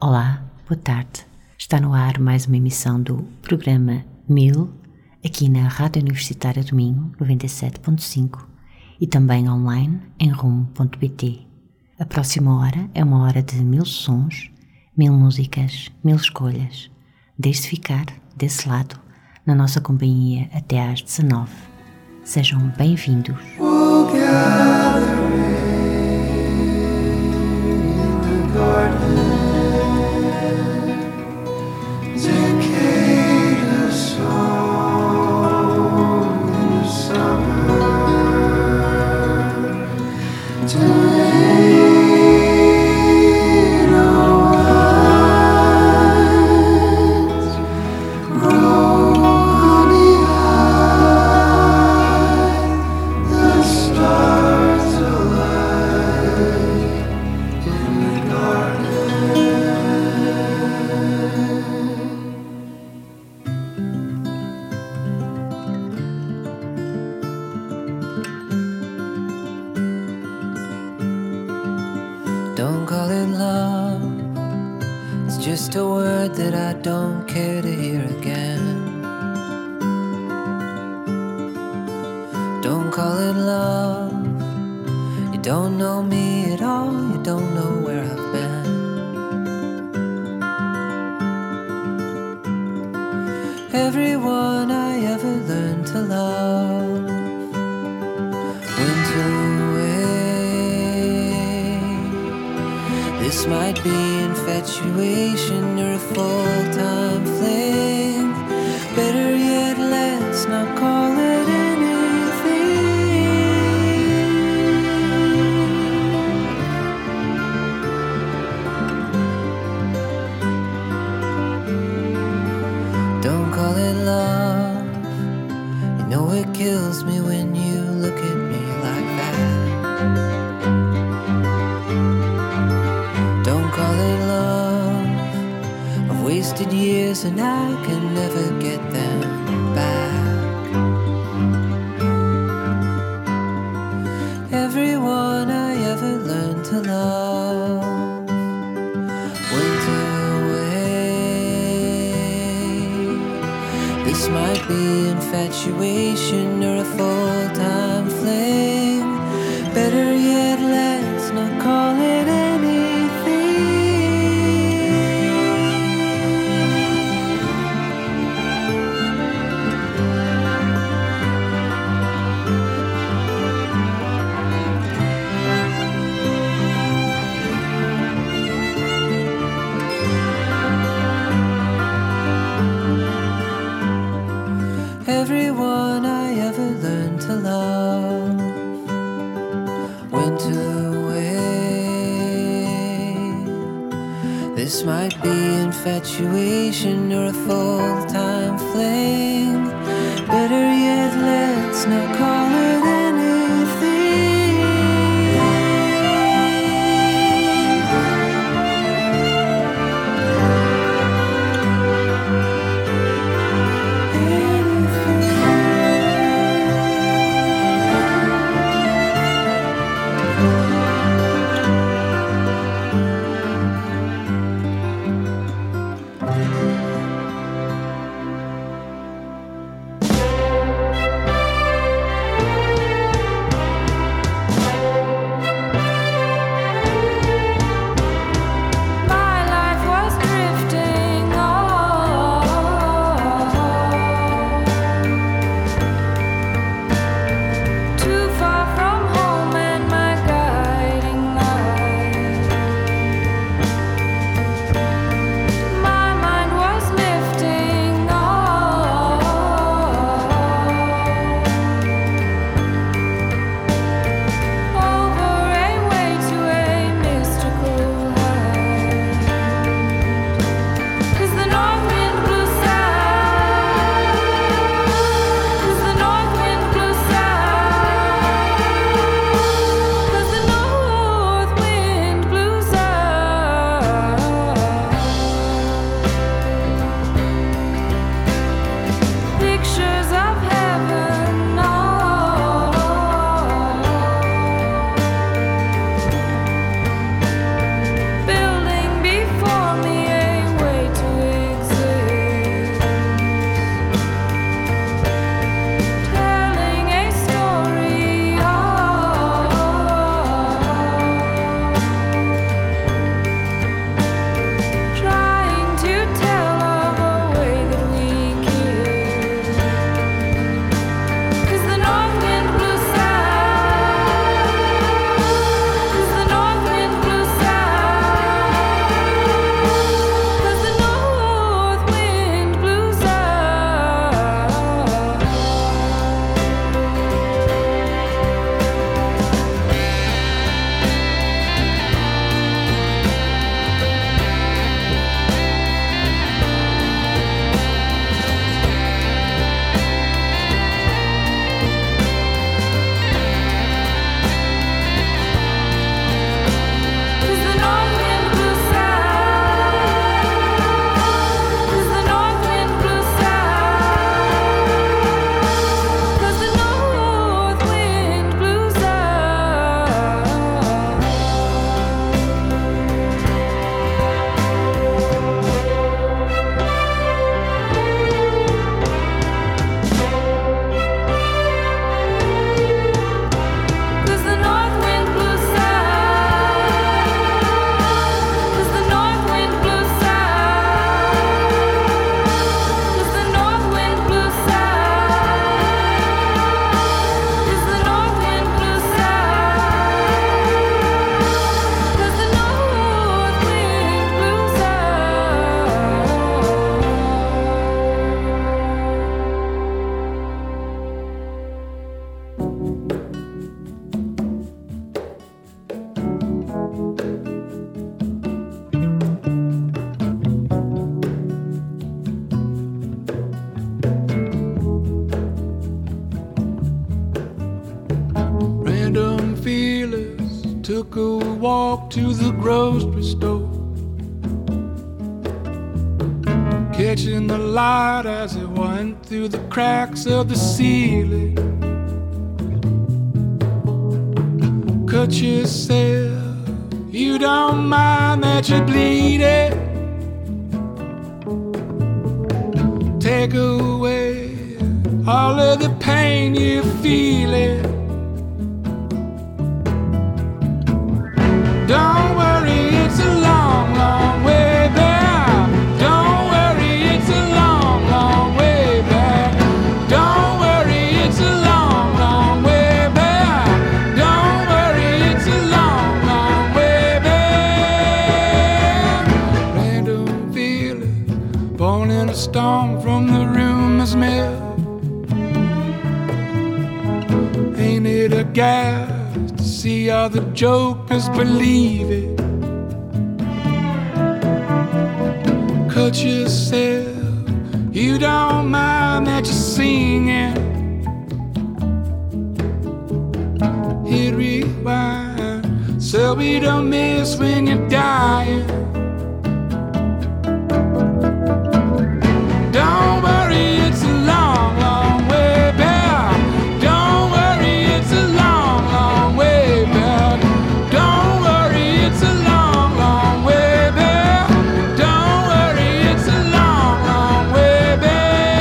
Olá, boa tarde. Está no ar mais uma emissão do programa 1000, aqui na Rádio Universitária do Minho, 97.5 e também online em rumo.pt. A próxima hora é uma hora de 1000 sons, 1000 músicas, 1000 escolhas. Deixe-se ficar desse lado, na nossa companhia até às 19. Sejam bem-vindos. Don't call it love, it's just a word that I don't care to hear again. Don't call it love, you don't know me at all, you don't know where I've been. Everyone I ever learned to love went away. This might be infatuation or a full-time fling. Better yet, let's not call it anything. Don't call it love. You know it kills me when you look at me like that. Don't call it love. I've wasted years and I can never get them back. Everyone I ever learned to love went away. This might be infatuation or a full-time fling. Better yet, let's not call it anything. Everyone I ever learned to love went away. This might be infatuation or a full-time fling. Better yet, let's not call it walked to the grocery store, catching the light as it went through the cracks of the ceiling. Cut yourself, you don't mind that you're bleeding. Take away all of the pain you're feeling. Don't worry, it's a long, long way back. Don't worry, it's a long, long way back. Don't worry, it's a long, long way back. Don't worry, it's a long, long way back. Random feeling, born in a storm from the rumor's mill. Ain't it a gas to see all the jokers believe it? Cut yourself, you don't mind that you're singing. Hit rewind, so we don't miss when you're dying. Don't worry, it's a long, long way back. Don't worry, it's a long, long way back. Don't worry, it's a long, long way back. Don't worry, it's a long, long way back.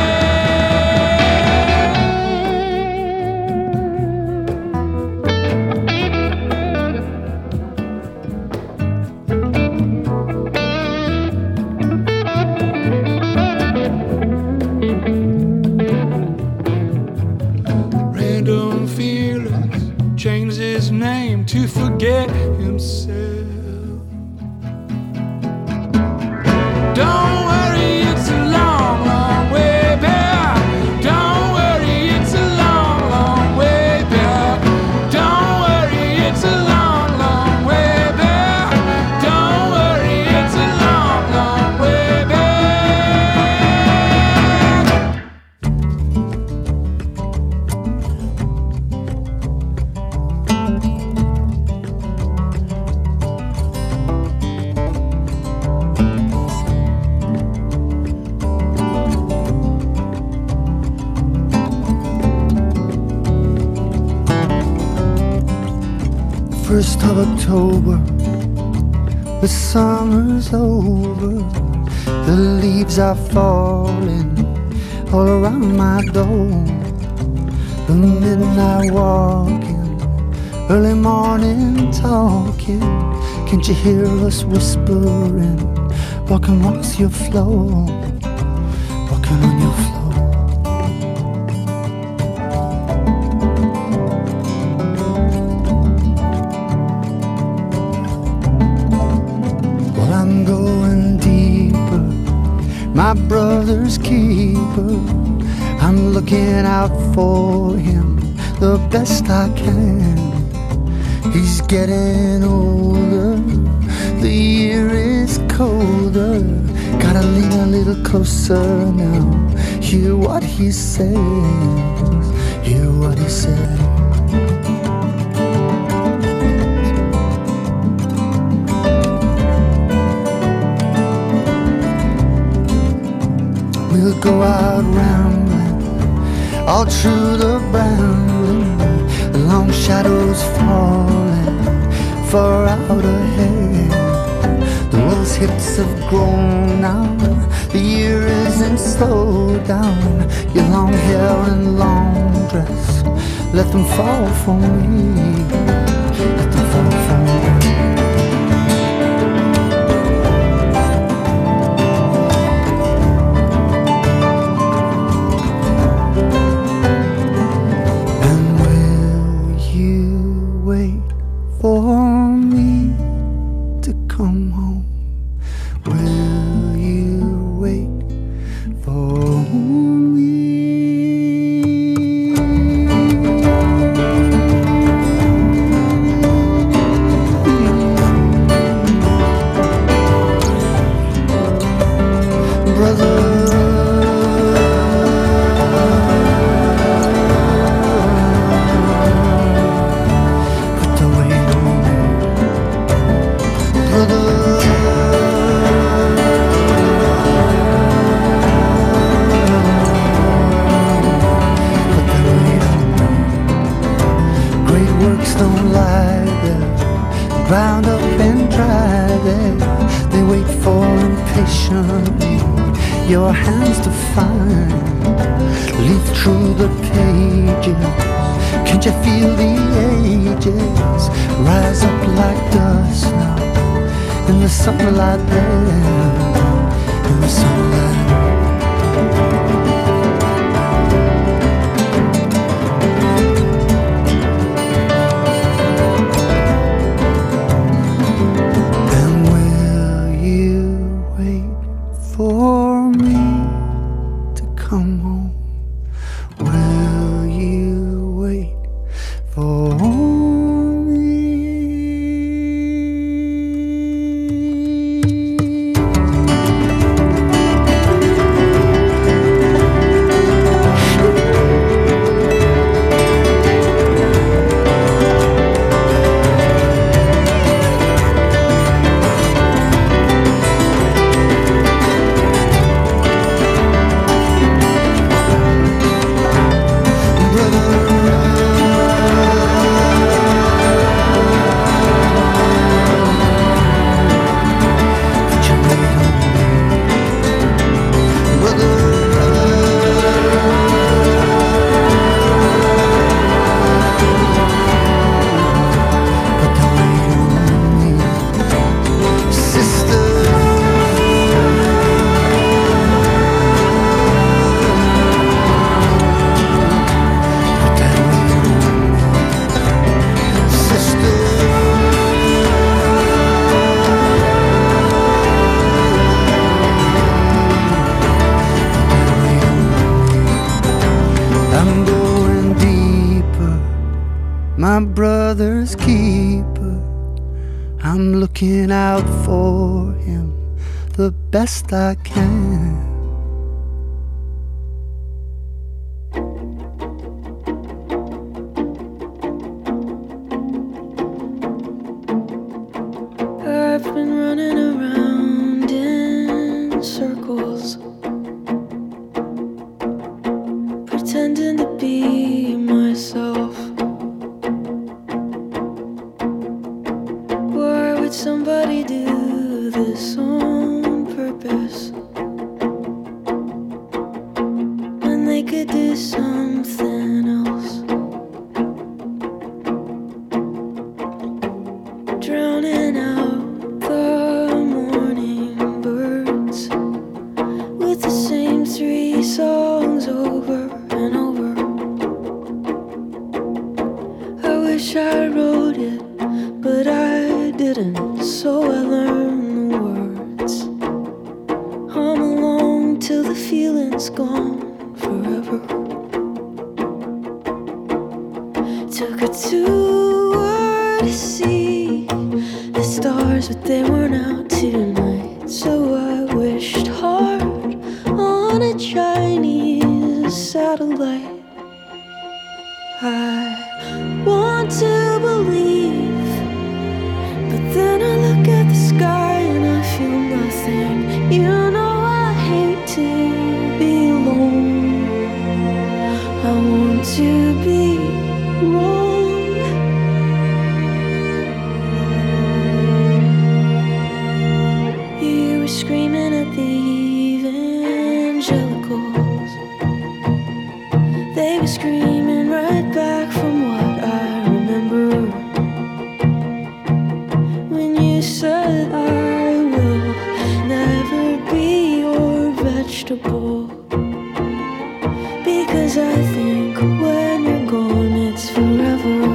Random feelings, changed his name to forget himself. Don't worry, it's a long, long way back. Don't worry, it's a long, long way back. Don't worry, it's a long, long way back. Don't worry, it's a long, long way back. First of October, the summer's over, the leaves are falling all around my door. The midnight walking, early morning talking, can't you hear us whispering, walking amongst your floor, walking on your floor. I'm going deeper, my brother's keeper. I'm looking out for him the best I can. He's getting older, the year is colder. Gotta lean a little closer now, hear what he says, hear what he says. We'll go out rambling, all through the brambling, the long shadows falling far out ahead. The world's hips have grown now, the year isn't slowed down. Your long hair and long dress, let them fall for me, let them fall for me. patiently, your hands to find. Leaf through the pages, can't you feel the ages rise up like dust now in the sunlight there, in the sunlight. My brother's keeper, I'm looking out for him the best I can. I've been running around in circles, pretending to be myself. Why would somebody do this on purpose when they could do something else? Drowning out the morning birds with the same 3 songs over and over. I wish I wrote it, but I didn't, so I learned the words. Hum along till the feeling's gone forever. Took a tour to see the stars, but they weren't out tonight. So I wished hard on a Chinese satellite. I want to believe, but then I look at the sky and I feel nothing. You know I hate to be alone. I want to be wrong. You were screaming at the evangelicals. They were screaming right back from what I remember. When you said I will never be your vegetable, because I think when you're gone it's forever.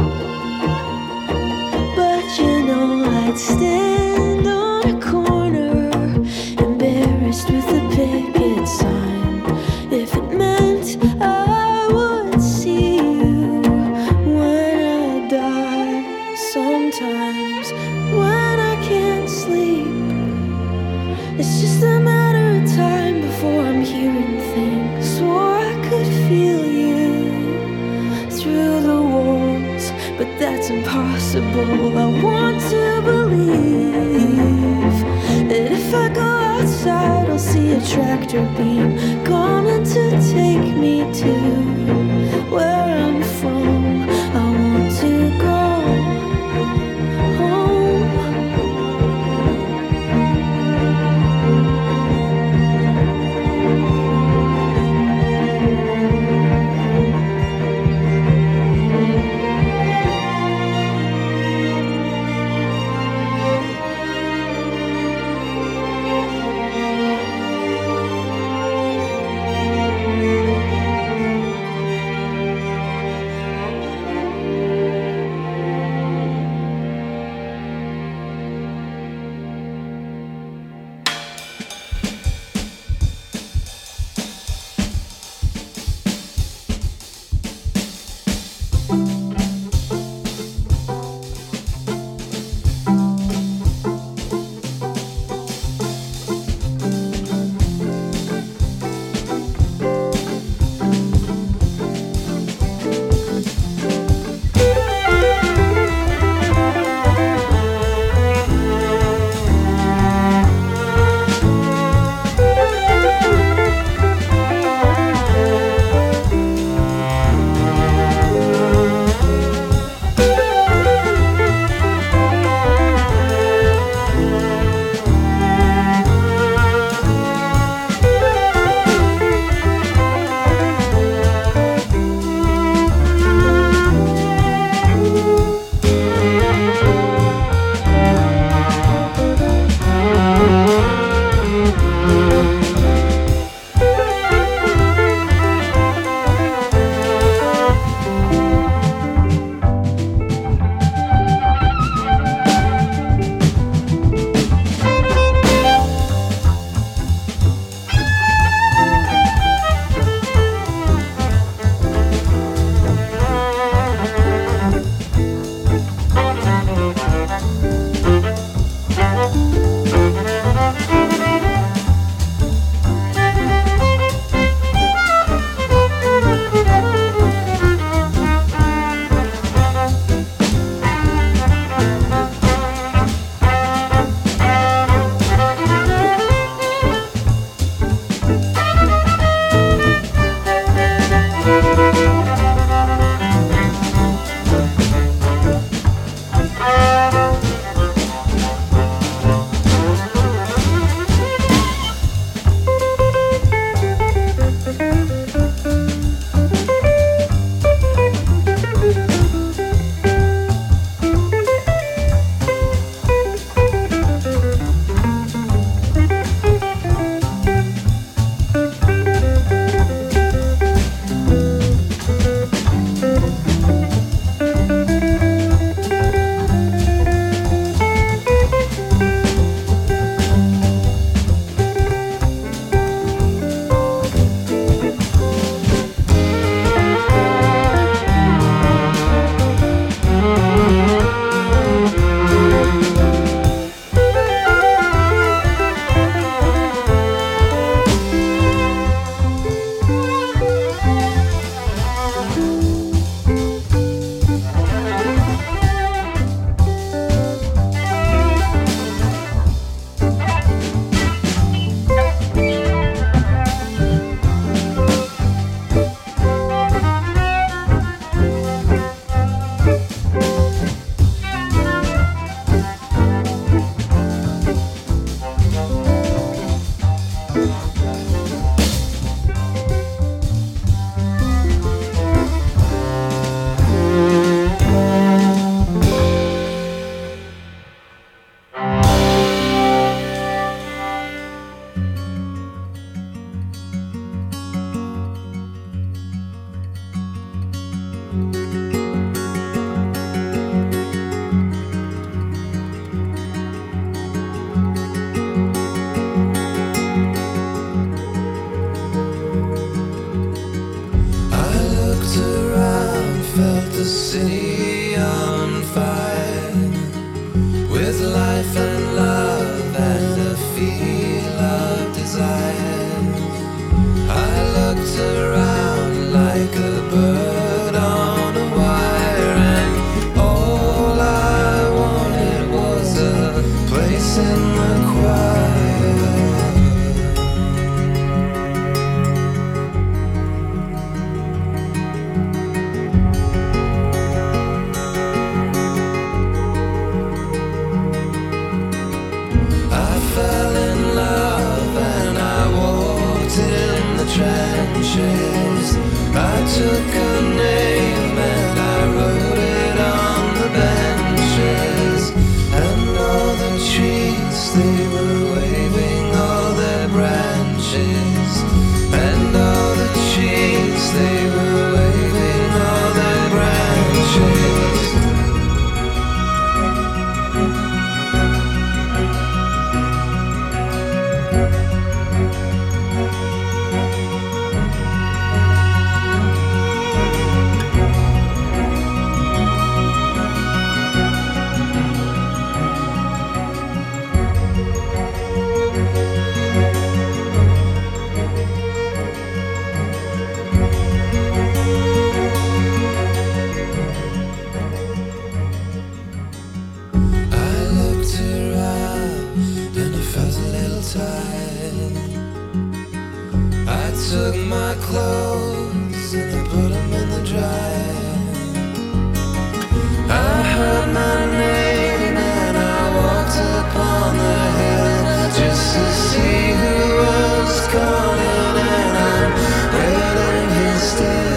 But you know I'd stand on a corner, embarrassed with a picket sign, if it meant I would see you when I die. Sometimes when I can't sleep, it's just a matter of time before I'm hearing things. Swore I could feel you through the walls, but that's impossible. I want to believe that if I go outside I'll see a tractor beam coming to take me to where I'm from. I want to go home. took my clothes and I put them in the dryer. I heard my name and I walked upon the hill just to see who was calling, and I'm waiting here still.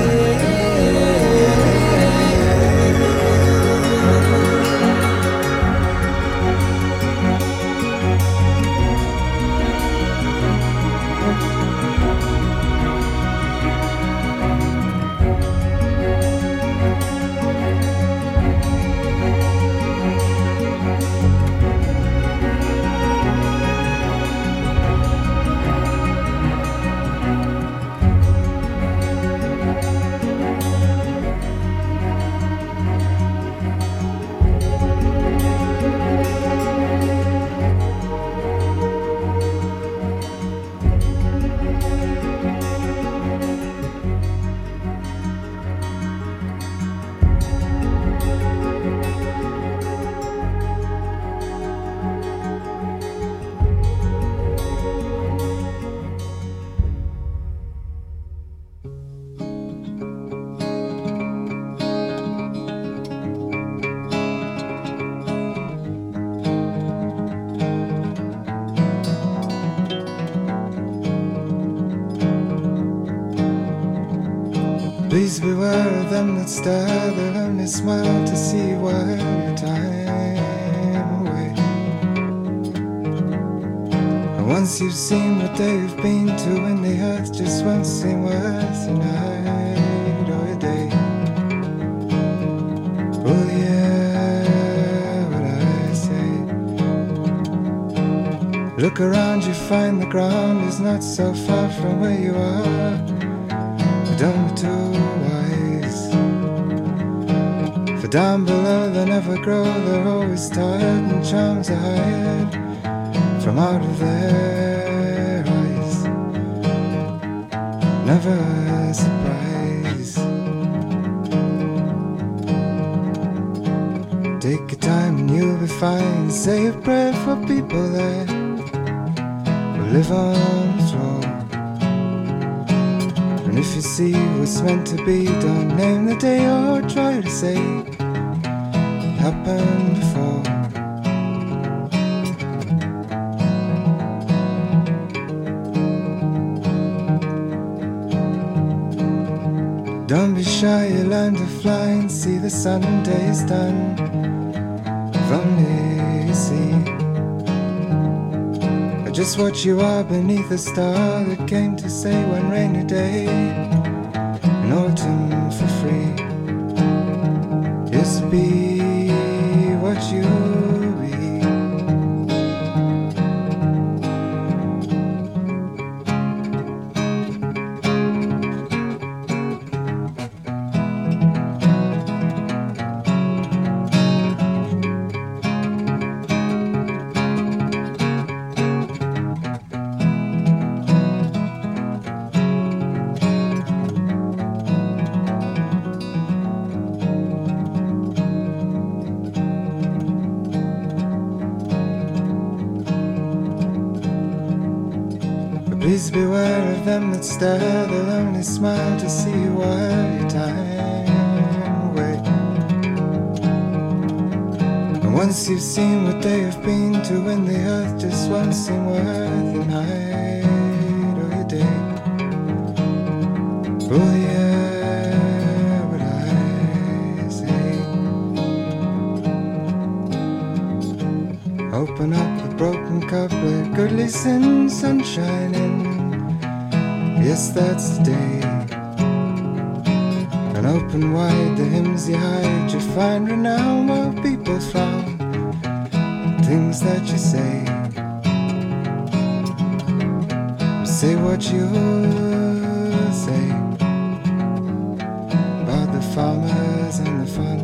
Please beware of them that stare, they'll only smile to see you while your time away. And once you've seen what they've been to, when the earth just won't seem worth a night or a day. Well, yeah, what I say. Look around, you find the ground is not so far from where you are. Don't be too wise, for down below they never grow, they're always tired and charms are hired from out of their eyes. Never a surprise. Take your time and you'll be fine. Say a prayer for people that will live on the floor. And if you see what's meant to be, don't name the day or try to say it happened before. Don't be shy, you learn to fly and see the Sunday is done. If only you see just what you are beneath a star that came to say one rainy day in autumn for free. Just be what you be. Please beware of them that stare, they'll only smile to see you while your time away. And once you've seen what they have been to, when the earth just won't seem worth a night or a day. Oh yeah, what I say. Open up a broken cup, let goodly sin sunshine in. Yes, that's the day. And open wide the hymns you hide, you find renown while people frown. Things that you say, say what you say about the farmers and the fun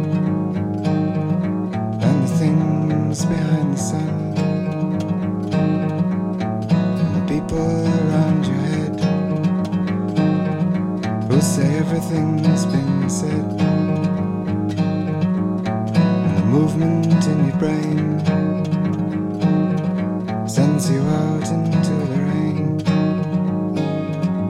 and the things behind the sun and the people around your head who say everything's been said, and the movement in your brain sends you out into the rain.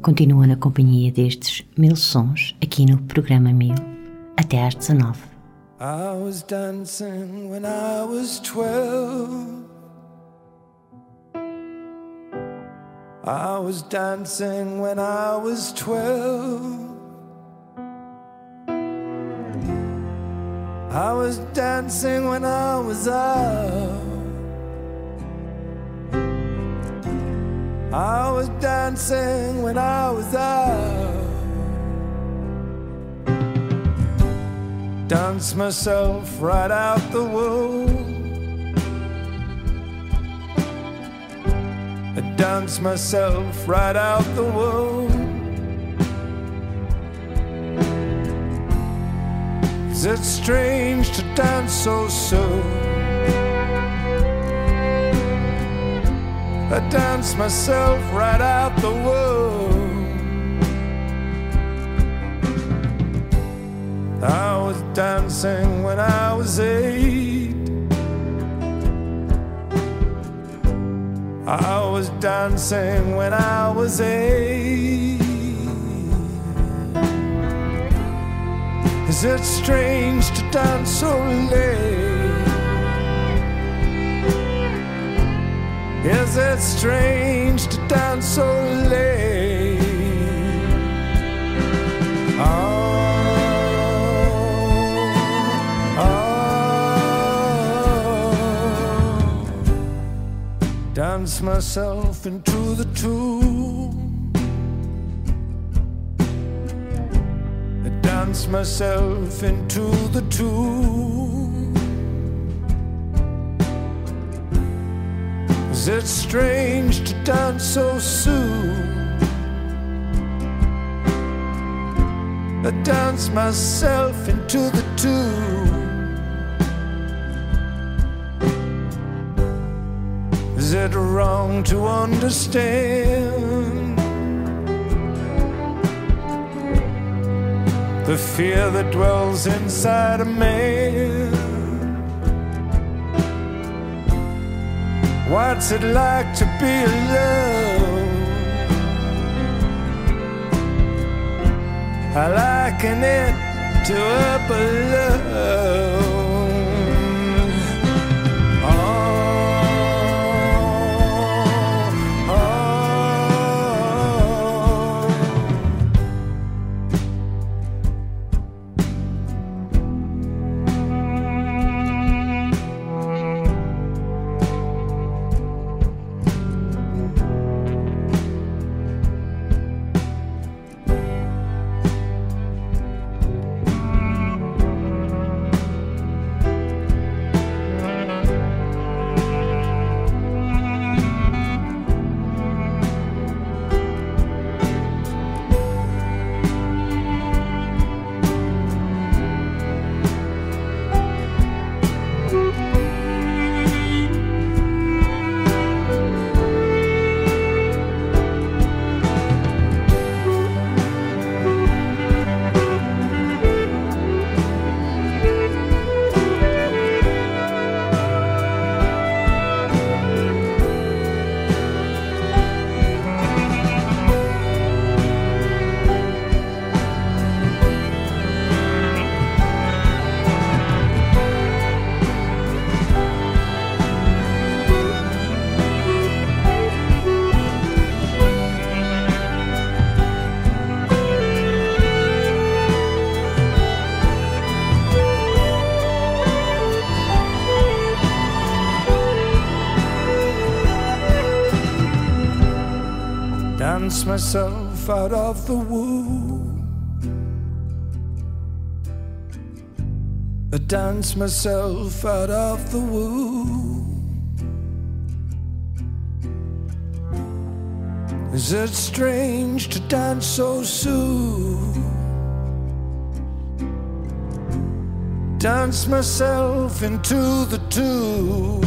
continua na companhia destes 1000 sons aqui no programa 1000 até às 19. I was dancing when I was 12. I was dancing when I was 12. I was dancing when I was out. I was dancing when I was out. Dance myself right out the womb. I dance myself right out the womb. Is it strange to dance so soon? I dance myself right out the womb. I was dancing when I was 8. I was dancing when I was 8. Is it strange to dance so late? Is it strange to dance so late? Dance myself into the tomb. I dance myself into the tomb. Is it strange to dance so soon? I dance myself into the tomb. Is it wrong to understand the fear that dwells inside a man? What's it like to be alone? I liken it to up alone. Dance myself out of the womb. I dance myself out of the womb. Is it strange to dance so soon? Dance myself into the tomb.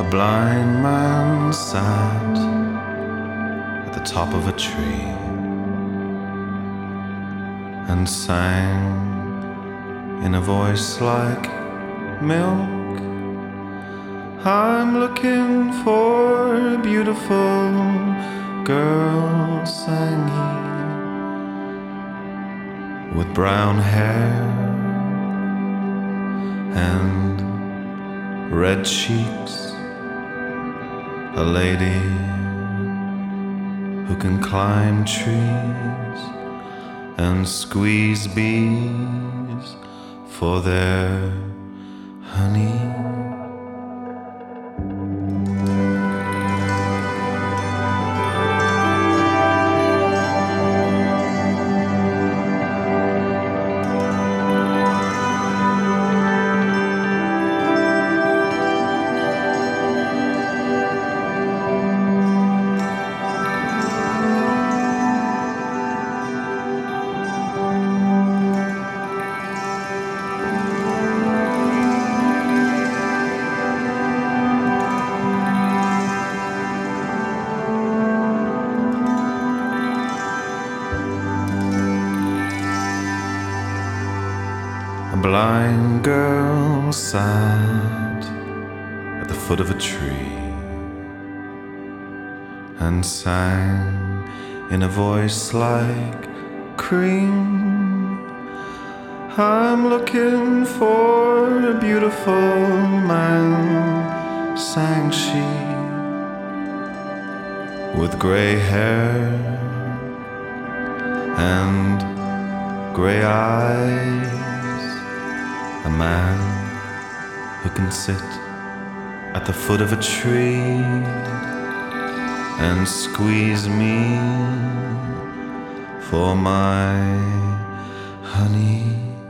blind man sat at the top of a tree and sang in a voice like milk. I'm looking for a beautiful girl, sang he, with brown hair and red cheeks, a lady who can climb trees and squeeze bees for their honey. A blind girl sat at the foot of a tree and sang in a voice like cream. I'm looking for a beautiful man, sang she, with gray hair and gray eyes. A man who can sit at the foot of a tree and squeeze me for my honey.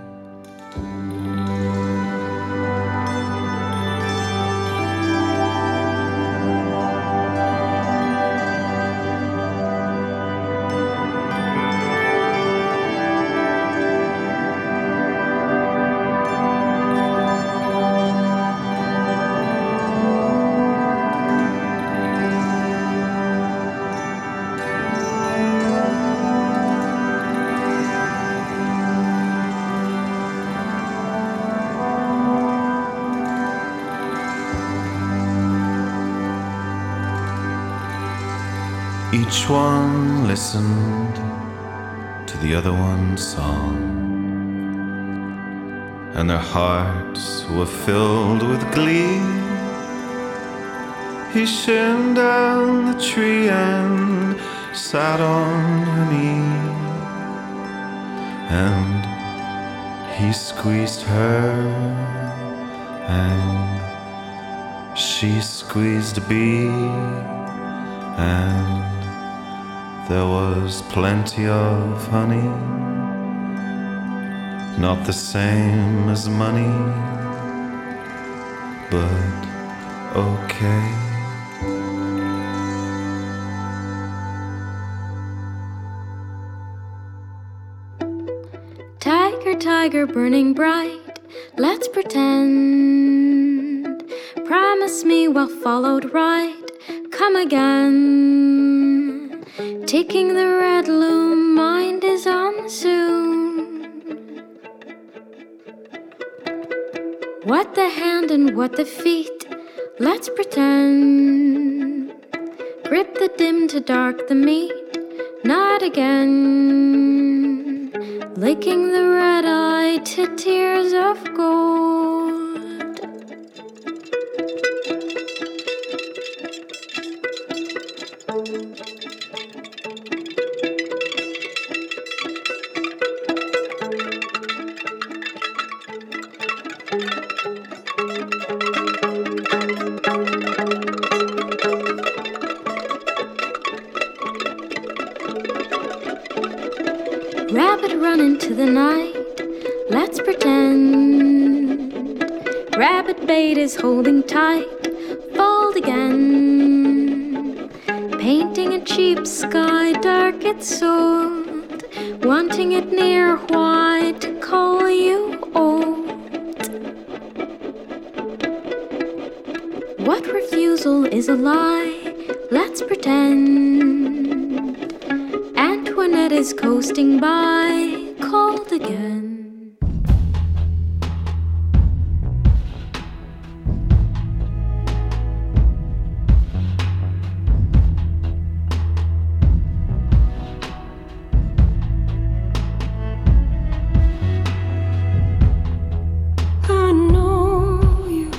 Each one listened to the other one's song, and their hearts were filled with glee. He shinned down the tree and sat on her knee, and he squeezed her, and she squeezed me, and there was plenty of honey, not the same as money, but okay. Tiger, tiger, burning bright, let's pretend. Promise me well followed right, come again. Taking the red loom, mind is on soon. What the hand and what the feet, let's pretend. Grip the dim to dark the meat, not again. Licking the red eye to tears of gold. Rabbit run into the night, let's pretend. Rabbit bait is holding tight, fold again. Painting a cheap sky, dark it's sold. Wanting it near, why to call you old? What refusal whistle is a lie, let's pretend. Antoinette is coasting by, called again. I know you,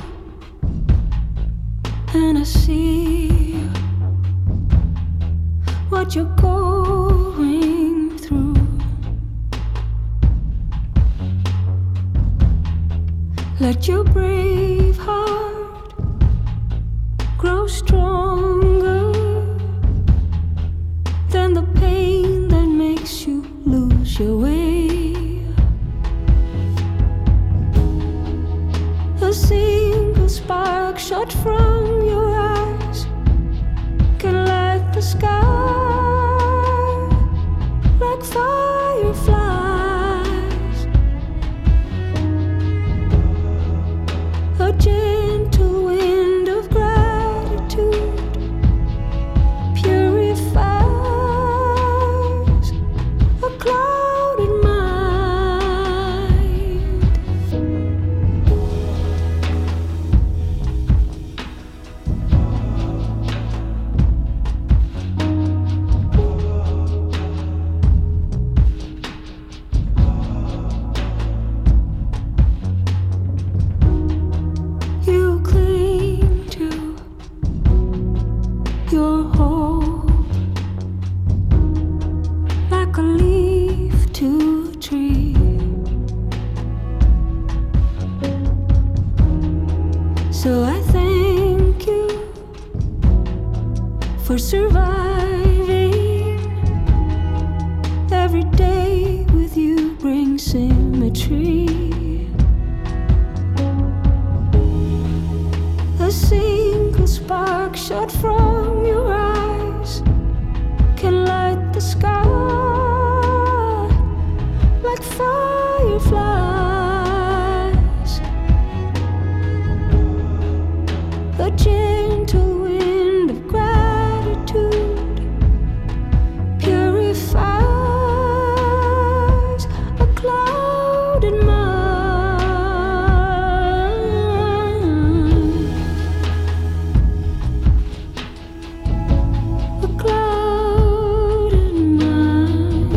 and I see what you're going through. Let your brave heart grow stronger than the pain that makes you lose your way. A single spark shot from your eyes can light the sky like fireflies. A gentle wind of gratitude purifies a clouded mind. You cling to your hope like a leaf to a tree. So I thank you for surviving. Every day with you brings symmetry. A single spark shot from your eyes can light the sky like fireflies. A gentle wind of gratitude purifies a clouded mind. A clouded mind.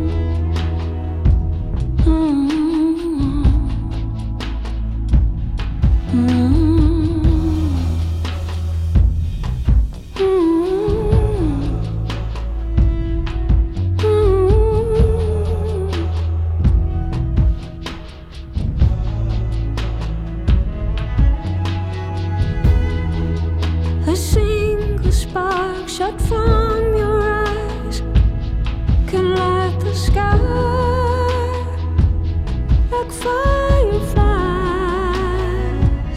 A single spark shot from your eyes can light the sky like fireflies.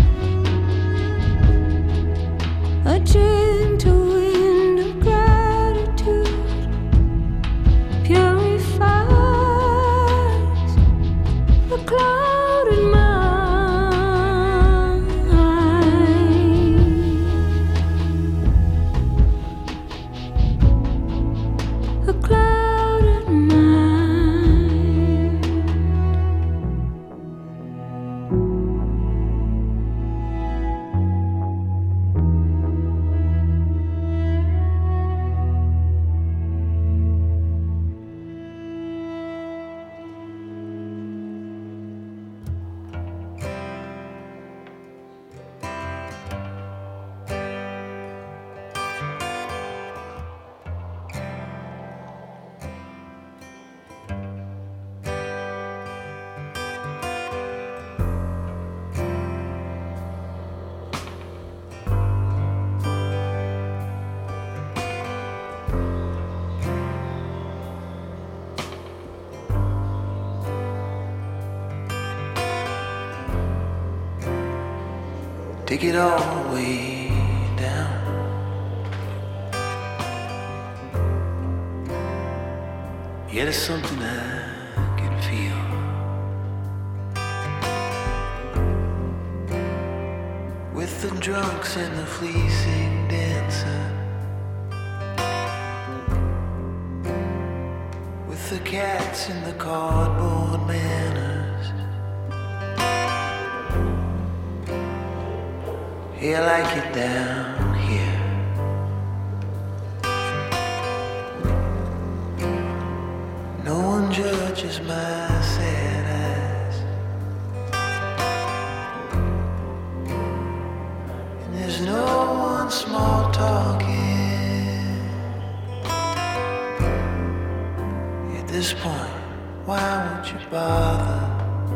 A gentle wind of gratitude purifies a clouded mind. A clouded mind. Take it all the way down. Yeah, there's something I can feel with with the drunks and the fleecing dancer, with the cats and the cardboard manners. Hey, I like it down here. No one judges my sad eyes, and there's no one small talking. At this point, why would you bother?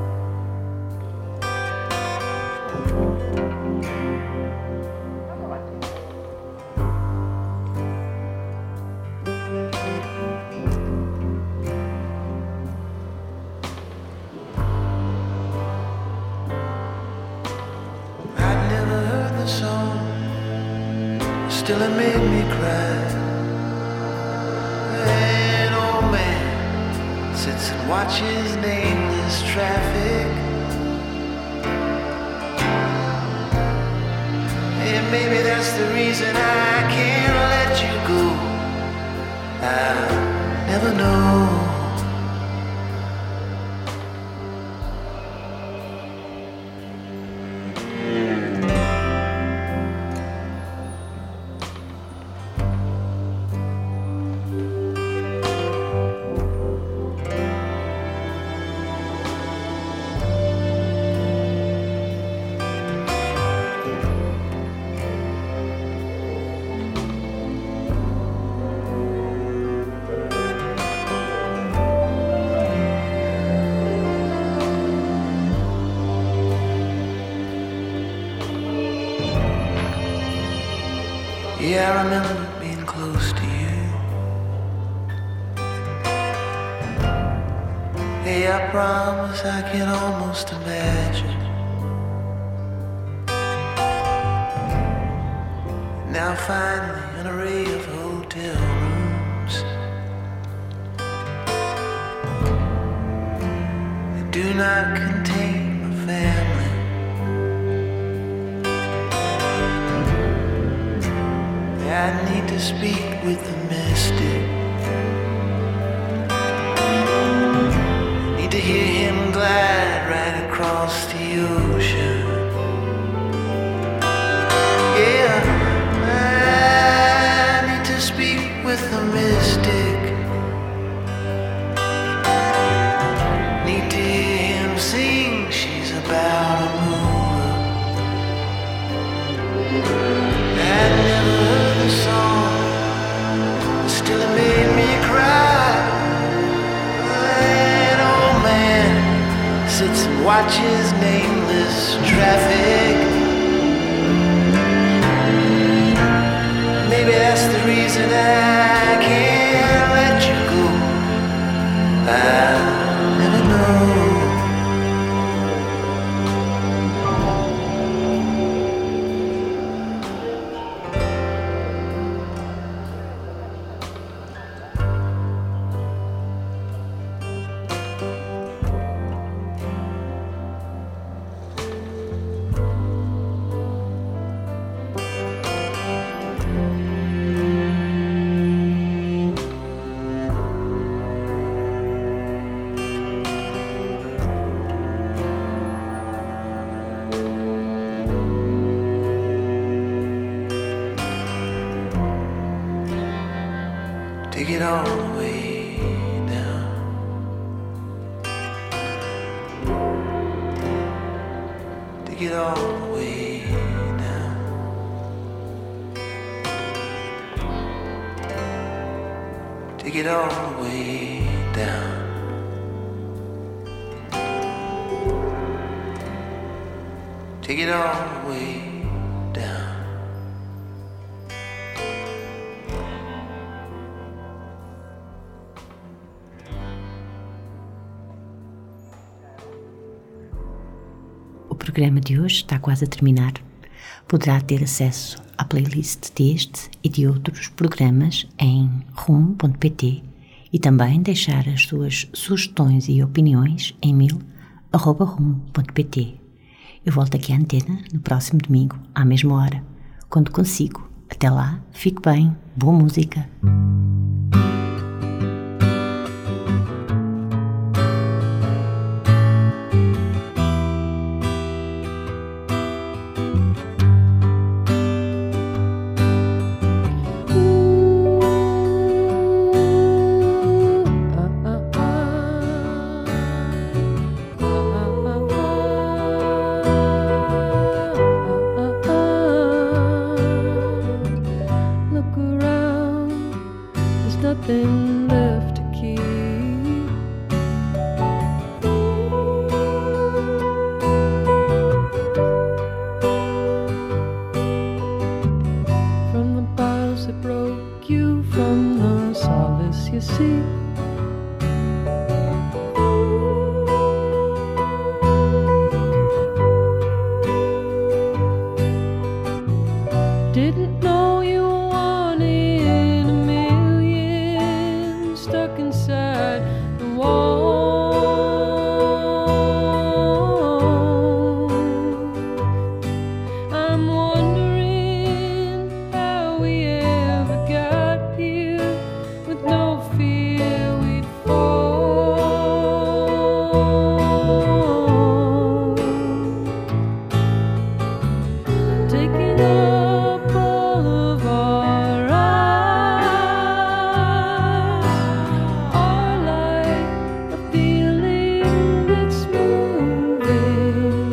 Still it made me cry. An old man sits and watches nameless traffic, and maybe that's the reason I can't let you go. I'll never know. Yeah, I remember being close to you. Hey, I promise I can almost imagine. Now finally an array of hotel rooms that do not contain my family. I need to speak with the mystic. Need to hear him glide right across the ocean. Yeah, I need to speak with the mystic. Need to hear him sing, she's about to move. I never heard the song, still it made me cry. That old man sits and watches nameless traffic. Maybe that's the reason I can't let you go. I'll never know. Take it all the way down. Take it all the way down. Take it all the way down. Take it all the way down. O programa de hoje está quase a terminar. Poderá ter acesso à playlist deste e de outros programas em rum.pt e também deixar as suas sugestões e opiniões em mail@rum.pt. Eu volto aqui à antena no próximo domingo, à mesma hora, quando consigo. Até lá, fique bem, boa música. Look around, there's nothing left to keep. From the bottles that broke you, from the solace you see. Didn't know you were one in a million, stuck inside the wall. I'm wondering how we ever got here, with no fear we'd fall. Taking up all of our eyes, our light, a feeling that's moving,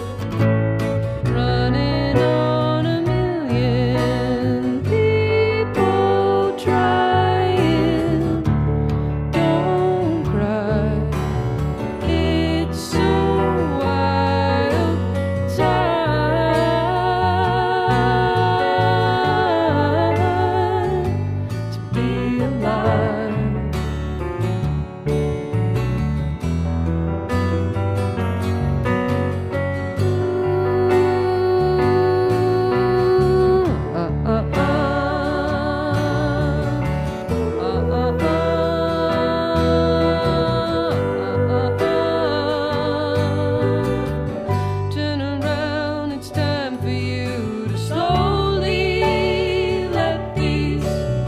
running on a million people trying. Don't cry, it's a wild time to be alive. Turn around, it's time for you to slowly let these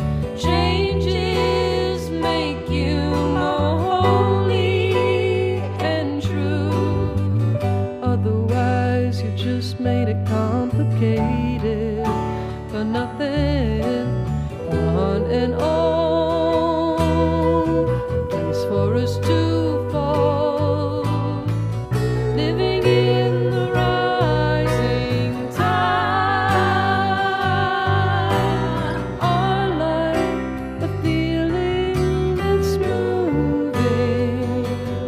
changes make you more holy and true. Otherwise, you just made it complicated for nothing. On and on, place for us to fall. Living in the rising tide, our life, a feeling that's moving,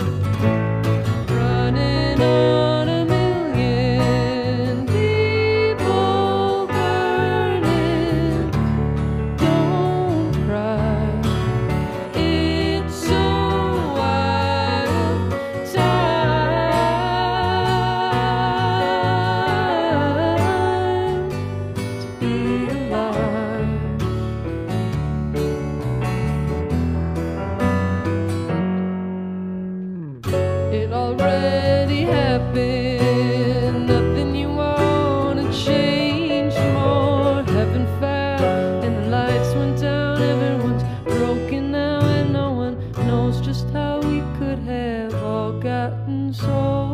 running on a million people burning. Don't cry, it's a wild time to be alive. It already happened, nothing you wanna change more. Heaven fell and the lights went down, everyone's broken now, and no one knows just how we could have all gotten so